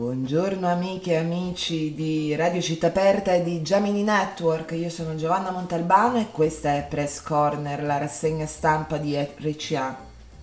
Buongiorno amiche e amici di Radio Città Aperta e di Gemini Network, io sono Giovanna Montalbano e questa è Press Corner, la rassegna stampa di RCA.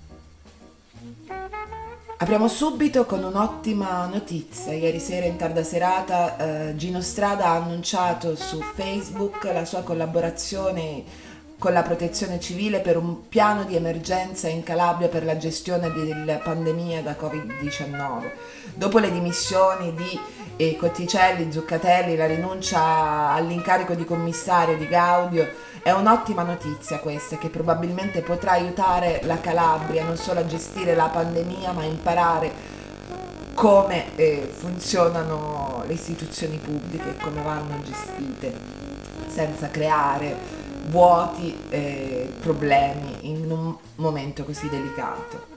Apriamo subito con un'ottima notizia. Ieri sera in tarda serata Gino Strada ha annunciato su Facebook la sua collaborazione con la Protezione Civile per un piano di emergenza in Calabria per la gestione della pandemia da Covid-19. Dopo le dimissioni di Cotticelli, Zuccatelli, la rinuncia all'incarico di commissario di Gaudio, è un'ottima notizia questa, che probabilmente potrà aiutare la Calabria non solo a gestire la pandemia, ma a imparare come funzionano le istituzioni pubbliche e come vanno gestite, senza creare vuoti e problemi in un momento così delicato.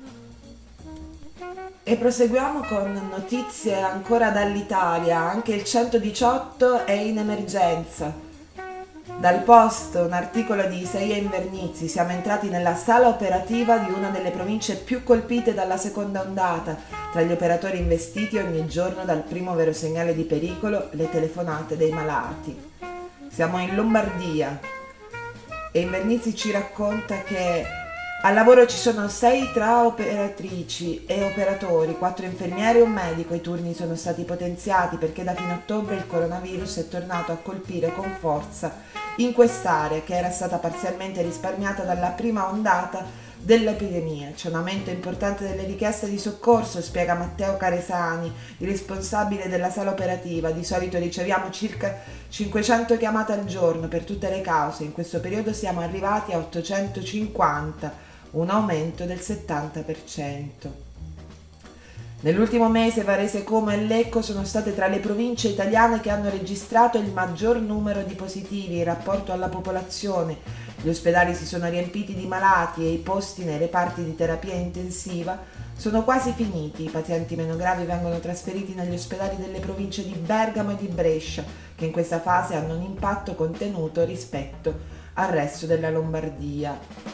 E proseguiamo con notizie ancora dall'Italia. Anche il 118 è in emergenza. Dal Post, un articolo di Isaia Invernizzi: siamo entrati nella sala operativa di una delle province più colpite dalla seconda ondata. Tra gli operatori investiti ogni giorno dal primo vero segnale di pericolo, le telefonate dei malati. Siamo in Lombardia e Invernizzi ci racconta che al lavoro ci sono 6 tra operatrici e operatori, 4 infermieri e un medico. I turni sono stati potenziati perché da fine ottobre il coronavirus è tornato a colpire con forza in quest'area che era stata parzialmente risparmiata dalla prima ondata dell'epidemia. C'è un aumento importante delle richieste di soccorso, spiega Matteo Caresani, il responsabile della sala operativa. Di solito riceviamo circa 500 chiamate al giorno per tutte le cause. In questo periodo siamo arrivati a 850, un aumento del 70%. Nell'ultimo mese Varese, Como e Lecco sono state tra le province italiane che hanno registrato il maggior numero di positivi in rapporto alla popolazione. Gli ospedali si sono riempiti di malati e i posti nei reparti di terapia intensiva sono quasi finiti. I pazienti meno gravi vengono trasferiti negli ospedali delle province di Bergamo e di Brescia, che in questa fase hanno un impatto contenuto rispetto al resto della Lombardia.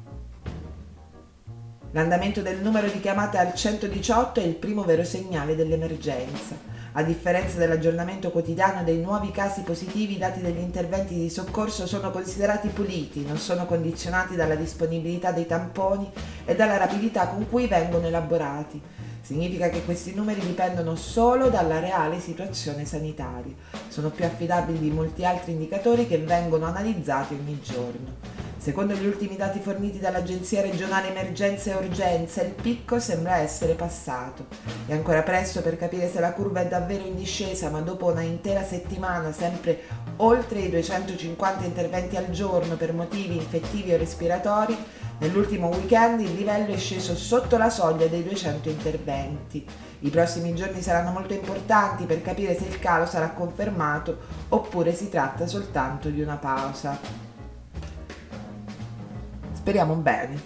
L'andamento del numero di chiamate al 118 è il primo vero segnale dell'emergenza. A differenza dell'aggiornamento quotidiano dei nuovi casi positivi, i dati degli interventi di soccorso sono considerati puliti, non sono condizionati dalla disponibilità dei tamponi e dalla rapidità con cui vengono elaborati. Significa che questi numeri dipendono solo dalla reale situazione sanitaria. Sono più affidabili di molti altri indicatori che vengono analizzati ogni giorno. Secondo gli ultimi dati forniti dall'Agenzia regionale Emergenza e Urgenza, il picco sembra essere passato. È ancora presto per capire se la curva è davvero in discesa, ma dopo una intera settimana, sempre oltre i 250 interventi al giorno per motivi infettivi o respiratori, nell'ultimo weekend il livello è sceso sotto la soglia dei 200 interventi. I prossimi giorni saranno molto importanti per capire se il calo sarà confermato oppure si tratta soltanto di una pausa. Speriamo bene.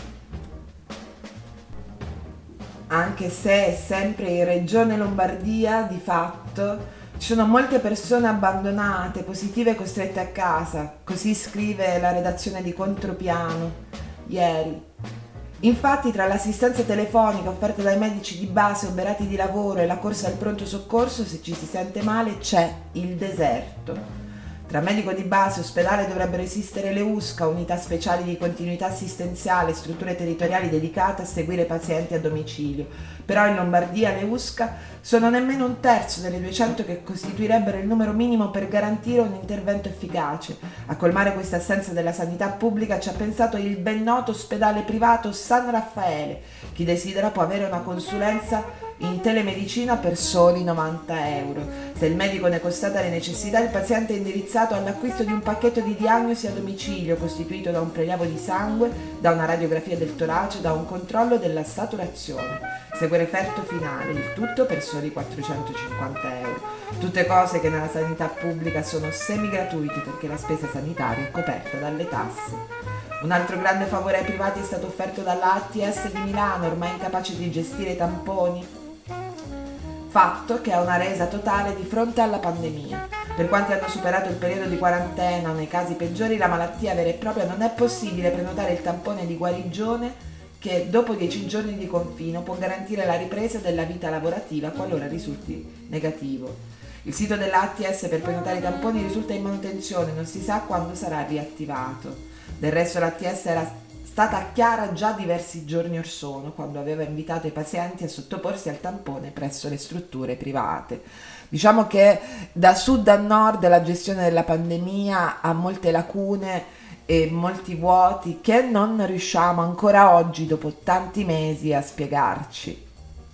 Anche se è sempre in Regione Lombardia, di fatto, ci sono molte persone abbandonate, positive, costrette a casa. Così scrive la redazione di Contropiano ieri. Infatti, tra l'assistenza telefonica offerta dai medici di base oberati di lavoro e la corsa al pronto soccorso, se ci si sente male, c'è il deserto. Tra medico di base e ospedale dovrebbero esistere le USCA, unità speciali di continuità assistenziale, strutture territoriali dedicate a seguire pazienti a domicilio. Però in Lombardia le USCA sono nemmeno un terzo delle 200 che costituirebbero il numero minimo per garantire un intervento efficace. A colmare questa assenza della sanità pubblica ci ha pensato il ben noto ospedale privato San Raffaele. Chi desidera può avere una consulenza in telemedicina per soli 90 euro. Se il medico ne constata le necessità, il paziente è indirizzato all'acquisto di un pacchetto di diagnosi a domicilio costituito da un prelievo di sangue, da una radiografia del torace, da un controllo della saturazione. Segue il referto finale, il tutto per soli 450 euro. Tutte cose che nella sanità pubblica sono semi-gratuite perché la spesa sanitaria è coperta dalle tasse. Un altro grande favore ai privati è stato offerto dalla ATS di Milano, ormai incapace di gestire i tamponi, fatto che ha una resa totale di fronte alla pandemia. Per quanti hanno superato il periodo di quarantena o nei casi peggiori la malattia vera e propria, non è possibile prenotare il tampone di guarigione che dopo 10 giorni di confino può garantire la ripresa della vita lavorativa qualora risulti negativo. Il sito dell'ATS per prenotare i tamponi risulta in manutenzione, non si sa quando sarà riattivato. Del resto l'ATS era stata chiara già diversi giorni or sono, quando aveva invitato i pazienti a sottoporsi al tampone presso le strutture private. Diciamo che da sud a nord la gestione della pandemia ha molte lacune e molti vuoti che non riusciamo ancora oggi, dopo tanti mesi, a spiegarci.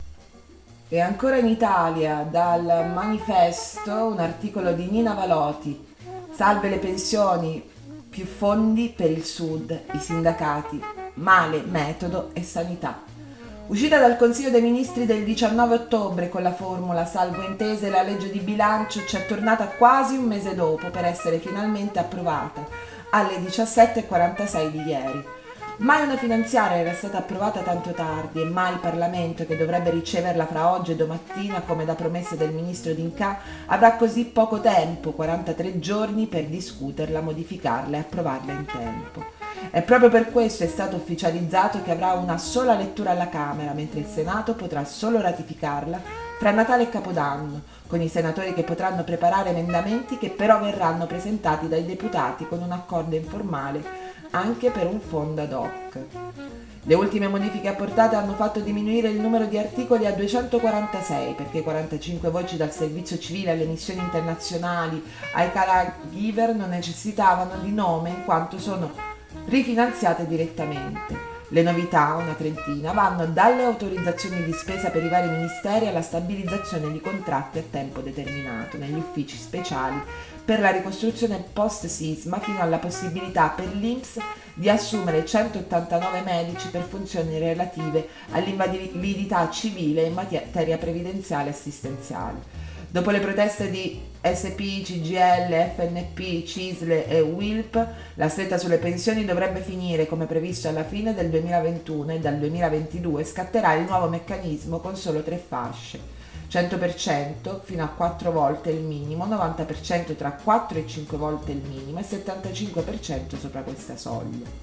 E ancora in Italia, dal Manifesto, un articolo di Nina Valoti: salve le pensioni, più fondi per il Sud, i sindacati, male metodo e sanità. Uscita dal Consiglio dei Ministri del 19 ottobre con la formula salvo intese, la legge di bilancio ci è tornata quasi un mese dopo per essere finalmente approvata alle 17:46 di ieri. Mai una finanziaria era stata approvata tanto tardi e mai il Parlamento, che dovrebbe riceverla fra oggi e domattina come da promesse del ministro D'Incà, avrà così poco tempo, 43 giorni, per discuterla, modificarla e approvarla in tempo. E proprio per questo è stato ufficializzato che avrà una sola lettura alla Camera, mentre il Senato potrà solo ratificarla fra Natale e Capodanno, con i senatori che potranno preparare emendamenti che però verranno presentati dai deputati con un accordo informale anche per un fondo ad hoc. Le ultime modifiche apportate hanno fatto diminuire il numero di articoli a 246, perché 45 voci dal servizio civile alle missioni internazionali ai caregiver non necessitavano di nome in quanto sono rifinanziate direttamente. Le novità, una trentina, vanno dalle autorizzazioni di spesa per i vari ministeri alla stabilizzazione di contratti a tempo determinato negli uffici speciali per la ricostruzione post-sisma, fino alla possibilità per l'INPS di assumere 189 medici per funzioni relative all'invalidità civile in materia previdenziale e assistenziale. Dopo le proteste di SP, CGIL, FNP, CISL e UILP, la stretta sulle pensioni dovrebbe finire come previsto alla fine del 2021 e dal 2022 scatterà il nuovo meccanismo con solo 3 fasce: 100% fino a 4 volte il minimo, 90% tra 4 e 5 volte il minimo e 75% sopra questa soglia.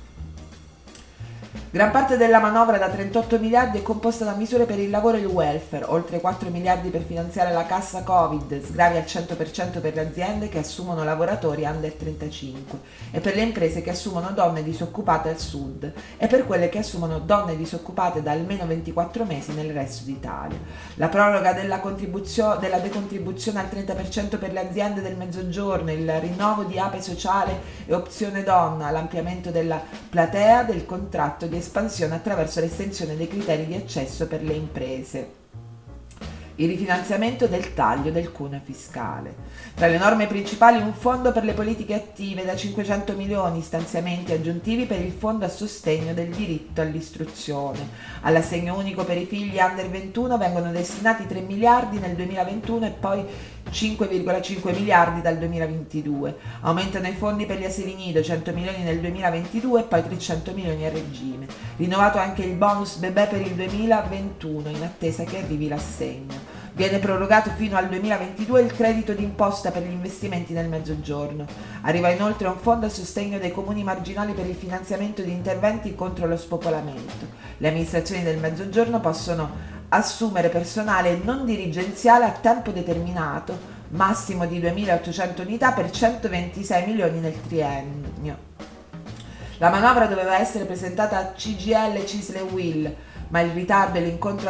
Gran parte della manovra da 38 miliardi è composta da misure per il lavoro e il welfare, oltre 4 miliardi per finanziare la cassa Covid, sgravi al 100% per le aziende che assumono lavoratori under 35 e per le imprese che assumono donne disoccupate al sud e per quelle che assumono donne disoccupate da almeno 24 mesi nel resto d'Italia. La proroga della decontribuzione al 30% per le aziende del Mezzogiorno, il rinnovo di APE sociale e opzione donna, l'ampliamento della platea del contratto di espansione attraverso l'estensione dei criteri di accesso per le imprese, il rifinanziamento del taglio del cuneo fiscale. Tra le norme principali un fondo per le politiche attive da 500 milioni, stanziamenti aggiuntivi per il fondo a sostegno del diritto all'istruzione. All'assegno unico per i figli under 21 vengono destinati 3 miliardi nel 2021 e poi 5,5 miliardi dal 2022. Aumentano i fondi per gli asili nido, 100 milioni nel 2022 e poi 300 milioni a regime. Rinnovato anche il bonus bebè per il 2021 in attesa che arrivi l'assegno. Viene prorogato fino al 2022 il credito d'imposta per gli investimenti nel Mezzogiorno. Arriva inoltre un fondo a sostegno dei comuni marginali per il finanziamento di interventi contro lo spopolamento. Le amministrazioni del Mezzogiorno possono assumere personale non dirigenziale a tempo determinato, massimo di 2.800 unità per 126 milioni nel triennio. La manovra doveva essere presentata a CGIL, CISL e UIL, ma il ritardo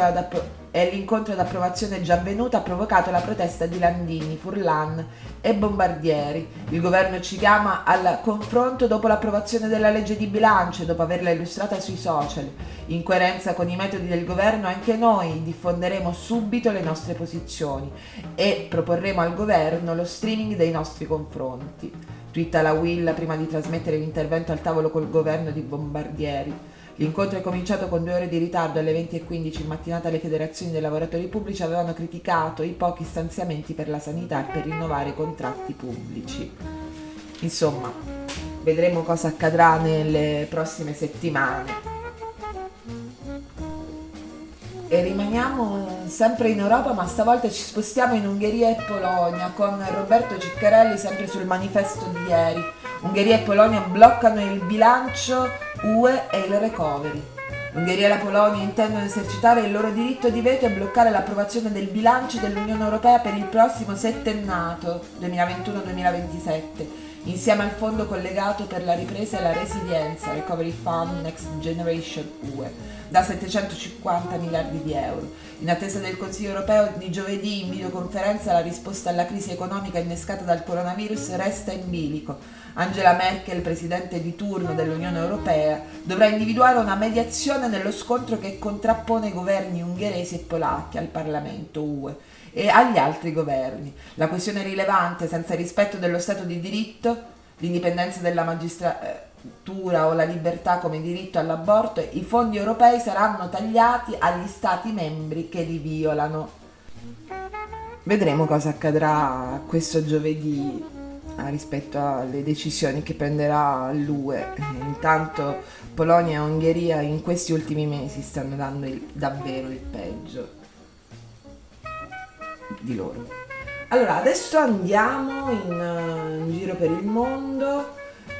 e l'incontro d'approvazione già avvenuto ha provocato la protesta di Landini, Furlan e Bombardieri. Il governo ci chiama al confronto dopo l'approvazione della legge di bilancio e dopo averla illustrata sui social. In coerenza con i metodi del governo anche noi diffonderemo subito le nostre posizioni e proporremo al governo lo streaming dei nostri confronti. Twitta la UIL prima di trasmettere l'intervento al tavolo col governo di Bombardieri. L'incontro è cominciato con 2 ore di ritardo. Alle 20:15 in mattinata le federazioni dei lavoratori pubblici avevano criticato i pochi stanziamenti per la sanità e per rinnovare i contratti pubblici. Insomma, vedremo cosa accadrà nelle prossime settimane. E rimaniamo sempre in Europa, ma stavolta ci spostiamo in Ungheria e Polonia con Roberto Ciccarelli, sempre sul manifesto di ieri. Ungheria e Polonia bloccano il bilancio UE e il recovery. L'Ungheria e la Polonia intendono esercitare il loro diritto di veto e bloccare l'approvazione del bilancio dell'Unione Europea per il prossimo settennato 2021-2027, insieme al fondo collegato per la ripresa e la resilienza, Recovery Fund Next Generation UE, da 750 miliardi di euro. In attesa del Consiglio europeo di giovedì, in videoconferenza, la risposta alla crisi economica innescata dal coronavirus resta in bilico. Angela Merkel, presidente di turno dell'Unione Europea, dovrà individuare una mediazione nello scontro che contrappone i governi ungheresi e polacchi al Parlamento UE e agli altri governi. La questione rilevante, senza rispetto dello Stato di diritto, l'indipendenza della magistratura o la libertà come diritto all'aborto, i fondi europei saranno tagliati agli Stati membri che li violano. Vedremo cosa accadrà questo giovedì rispetto alle decisioni che prenderà l'UE. Intanto Polonia e Ungheria in questi ultimi mesi stanno dando davvero il peggio di loro. Allora, adesso andiamo in giro per il mondo.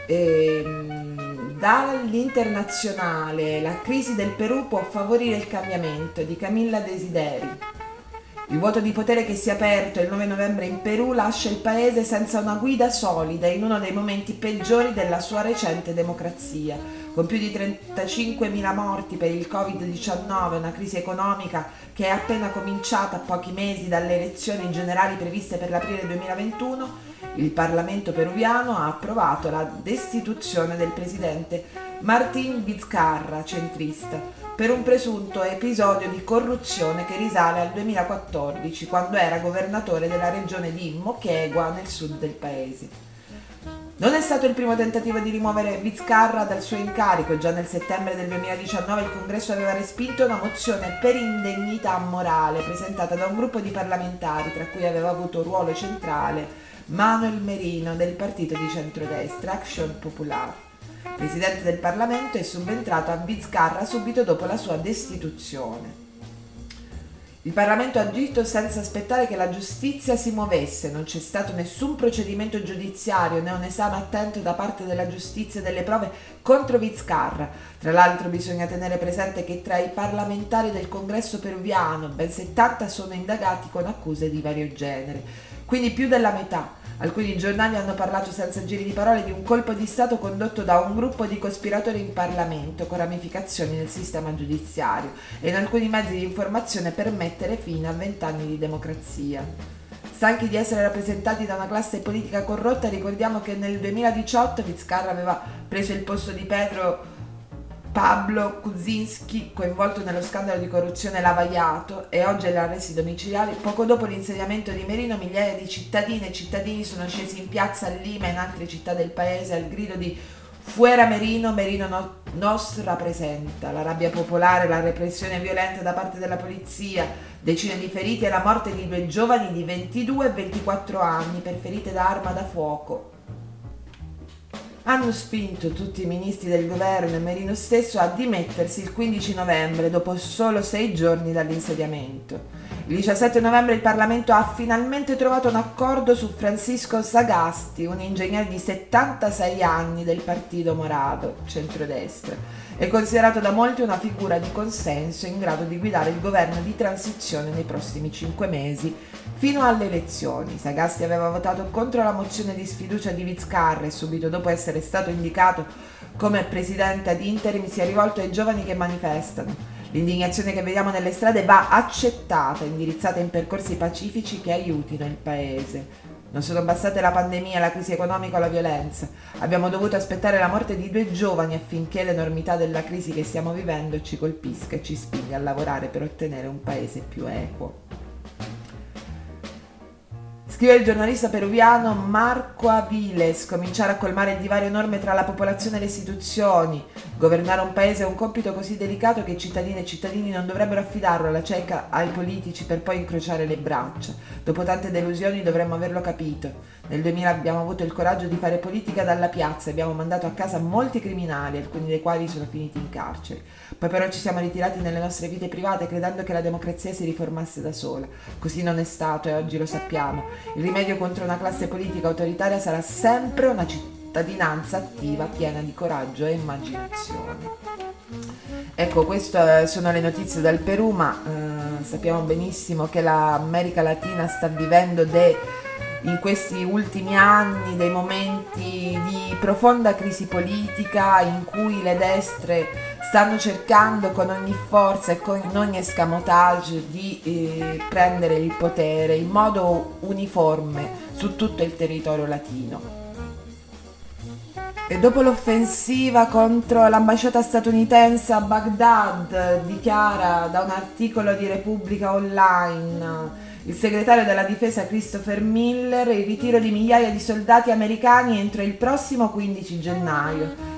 Dall'internazionale, la crisi del Perù può favorire il cambiamento, di Camilla Desideri. Il vuoto di potere che si è aperto il 9 novembre in Perù lascia il paese senza una guida solida in uno dei momenti peggiori della sua recente democrazia. Con più di 35.000 morti per il Covid-19, una crisi economica che è appena cominciata a pochi mesi dalle elezioni generali previste per l'aprile 2021, il Parlamento peruviano ha approvato la destituzione del presidente Martín Vizcarra, centrista, per un presunto episodio di corruzione che risale al 2014, quando era governatore della regione di Moquegua, nel sud del paese. Non è stato il primo tentativo di rimuovere Vizcarra dal suo incarico. Già nel settembre del 2019 il Congresso aveva respinto una mozione per indegnità morale presentata da un gruppo di parlamentari, tra cui aveva avuto ruolo centrale Manuel Merino del partito di centrodestra Acción Popular. Presidente del Parlamento, è subentrato a Vizcarra subito dopo la sua destituzione. Il Parlamento ha agito senza aspettare che la giustizia si muovesse, non c'è stato nessun procedimento giudiziario né un esame attento da parte della giustizia delle prove contro Vizcarra. Tra l'altro bisogna tenere presente che tra i parlamentari del Congresso peruviano ben 70 sono indagati con accuse di vario genere, quindi più della metà. Alcuni giornali hanno parlato senza giri di parole di un colpo di Stato condotto da un gruppo di cospiratori in Parlamento con ramificazioni nel sistema giudiziario e in alcuni mezzi di informazione per mettere fine a 20 anni di democrazia. Stanchi di essere rappresentati da una classe politica corrotta, ricordiamo che nel 2018 Vizcarra aveva preso il posto di Pablo Kuczynski, coinvolto nello scandalo di corruzione Lava Jato, e oggi agli arresti domiciliari. Poco dopo l'insediamento di Merino, migliaia di cittadine e cittadini sono scesi in piazza a Lima e in altre città del paese al grido di Fuera Merino, Merino nos rappresenta. La rabbia popolare, la repressione violenta da parte della polizia, decine di feriti e la morte di 2 giovani di 22 e 24 anni per ferite da arma da fuoco hanno spinto tutti i ministri del governo e Merino stesso a dimettersi il 15 novembre, dopo solo 6 giorni dall'insediamento. Il 17 novembre il Parlamento ha finalmente trovato un accordo su Francisco Sagasti, un ingegnere di 76 anni del Partito Morado, centrodestra. È considerato da molti una figura di consenso in grado di guidare il governo di transizione nei prossimi 5 mesi, fino alle elezioni. Sagasti aveva votato contro la mozione di sfiducia di Vizcarra e subito dopo essere stato indicato come presidente ad interim si è rivolto ai giovani che manifestano. L'indignazione che vediamo nelle strade va accettata, indirizzata in percorsi pacifici che aiutino il paese. Non sono bastate la pandemia, la crisi economica o la violenza. Abbiamo dovuto aspettare la morte di 2 giovani affinché l'enormità della crisi che stiamo vivendo ci colpisca e ci spinga a lavorare per ottenere un paese più equo. Scrive il giornalista peruviano Marco Aviles: cominciare a colmare il divario enorme tra la popolazione e le istituzioni. Governare un paese è un compito così delicato che i cittadine e cittadini non dovrebbero affidarlo alla cieca ai politici per poi incrociare le braccia. Dopo tante delusioni dovremmo averlo capito. Nel 2000 abbiamo avuto il coraggio di fare politica dalla piazza e abbiamo mandato a casa molti criminali, alcuni dei quali sono finiti in carcere. Poi però ci siamo ritirati nelle nostre vite private credendo che la democrazia si riformasse da sola. Così non è stato e oggi lo sappiamo. Il rimedio contro una classe politica autoritaria sarà sempre una cittadinanza attiva, piena di coraggio e immaginazione. Ecco, queste sono le notizie dal Perù, ma sappiamo benissimo che l'America Latina sta vivendo in questi ultimi anni dei momenti di profonda crisi politica in cui le destre stanno cercando con ogni forza e con ogni escamotage di prendere il potere in modo uniforme su tutto il territorio latino. E dopo l'offensiva contro l'ambasciata statunitense a Baghdad, dichiara da un articolo di Repubblica Online il segretario della difesa Christopher Miller, il ritiro di migliaia di soldati americani entro il prossimo 15 gennaio.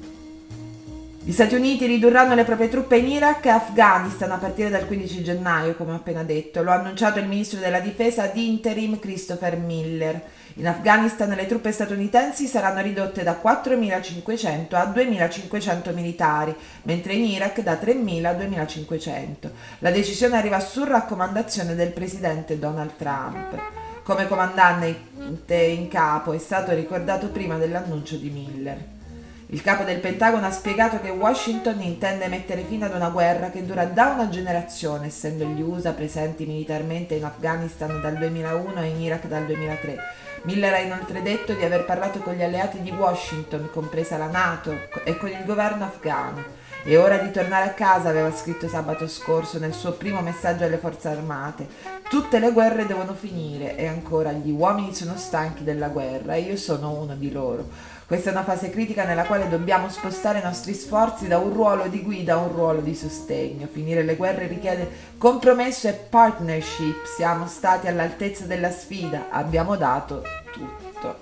Gli Stati Uniti ridurranno le proprie truppe in Iraq e Afghanistan a partire dal 15 gennaio, come ho appena detto. Lo ha annunciato il ministro della difesa ad interim Christopher Miller. In Afghanistan le truppe statunitensi saranno ridotte da 4.500 a 2.500 militari, mentre in Iraq da 3.000 a 2.500. La decisione arriva su raccomandazione del presidente Donald Trump. Come comandante in capo è stato ricordato prima dell'annuncio di Miller. Il capo del Pentagono ha spiegato che Washington intende mettere fine ad una guerra che dura da una generazione, essendo gli USA presenti militarmente in Afghanistan dal 2001 e in Iraq dal 2003. Miller ha inoltre detto di aver parlato con gli alleati di Washington, compresa la NATO, e con il governo afghano. È ora di tornare a casa, aveva scritto sabato scorso nel suo primo messaggio alle forze armate. Tutte le guerre devono finire e ancora gli uomini sono stanchi della guerra e io sono uno di loro. Questa è una fase critica nella quale dobbiamo spostare i nostri sforzi da un ruolo di guida a un ruolo di sostegno. Finire le guerre richiede compromesso e partnership. Siamo stati all'altezza della sfida, abbiamo dato tutto.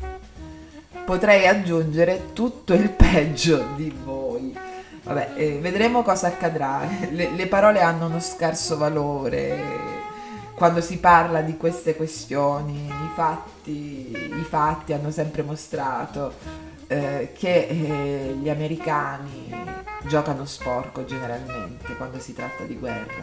Potrei aggiungere tutto il peggio di voi. Vabbè, vedremo cosa accadrà. Le parole hanno uno scarso valore quando si parla di queste questioni. I fatti hanno sempre mostrato che gli americani giocano sporco generalmente quando si tratta di guerra.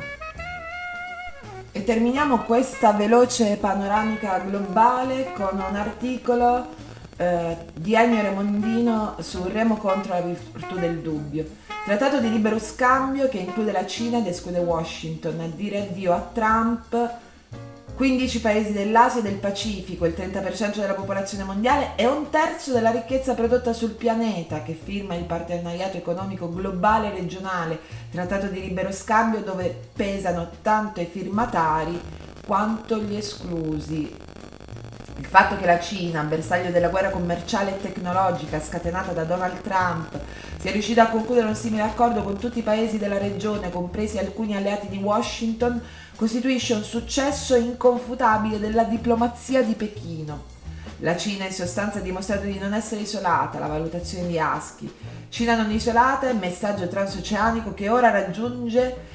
E terminiamo questa veloce panoramica globale con un articolo di Ennio Remondino su Remo contro la virtù del dubbio. Trattato di libero scambio che include la Cina ed esclude Washington. A dire addio a Trump 15 paesi dell'Asia e del Pacifico, il 30% della popolazione mondiale e un terzo della ricchezza prodotta sul pianeta, che firma il partenariato economico globale regionale, trattato di libero scambio dove pesano tanto i firmatari quanto gli esclusi. Il fatto che la Cina, bersaglio della guerra commerciale e tecnologica scatenata da Donald Trump, sia riuscita a concludere un simile accordo con tutti i paesi della regione, compresi alcuni alleati di Washington, costituisce un successo inconfutabile della diplomazia di Pechino. La Cina in sostanza ha dimostrato di non essere isolata, la valutazione di Aschi. Cina non isolata è il messaggio transoceanico che ora raggiunge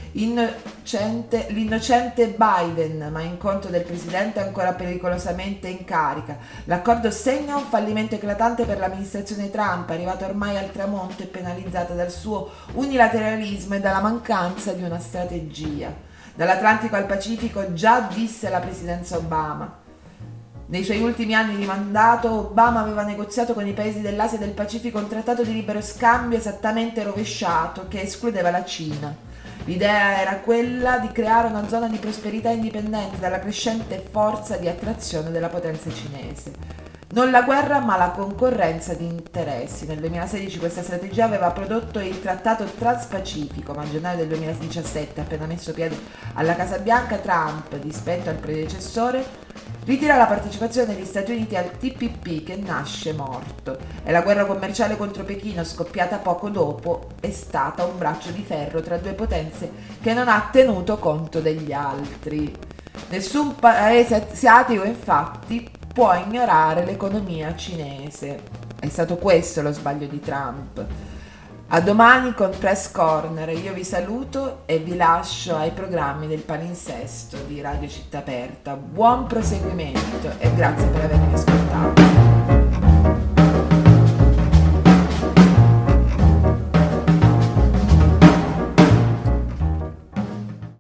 l'innocente Biden, ma in conto del presidente ancora pericolosamente in carica. L'accordo segna un fallimento eclatante per l'amministrazione Trump, arrivata ormai al tramonto e penalizzata dal suo unilateralismo e dalla mancanza di una strategia. Dall'Atlantico al Pacifico già disse la presidenza Obama. Nei suoi ultimi anni di mandato, Obama aveva negoziato con i paesi dell'Asia e del Pacifico un trattato di libero scambio esattamente rovesciato che escludeva la Cina. L'idea era quella di creare una zona di prosperità indipendente dalla crescente forza di attrazione della potenza cinese. Non la guerra, ma la concorrenza di interessi. Nel 2016 questa strategia aveva prodotto il Trattato Transpacifico, ma a gennaio del 2017, appena messo piede alla Casa Bianca, Trump, dispetto al predecessore, ritira la partecipazione degli Stati Uniti al TPP che nasce morto e la guerra commerciale contro Pechino, scoppiata poco dopo, è stata un braccio di ferro tra due potenze che non ha tenuto conto degli altri. Nessun paese asiatico infatti può ignorare l'economia cinese. È stato questo lo sbaglio di Trump. A domani con Press Corner, io vi saluto e vi lascio ai programmi del palinsesto di Radio Città Aperta. Buon proseguimento e grazie per avermi ascoltato.